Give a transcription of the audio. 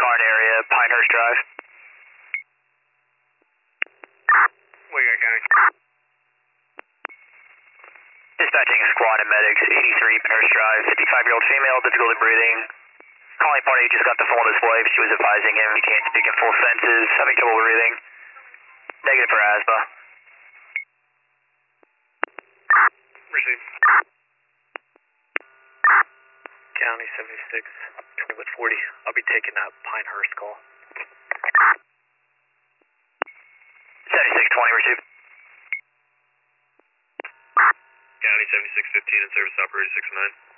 car in the area, Pinehurst Drive. Wake County. Dispatching squad and medics, 83 Pinehurst Drive, 55-year-old female, difficulty breathing. Calling party just got the phone on his wife. She was advising him he can't speak in full sentences, having trouble breathing. Negative for asthma. Receive. County 76, 20 with 40. I'll be taking that Pinehurst call. 7620, receive. County 7615 in service operator 69.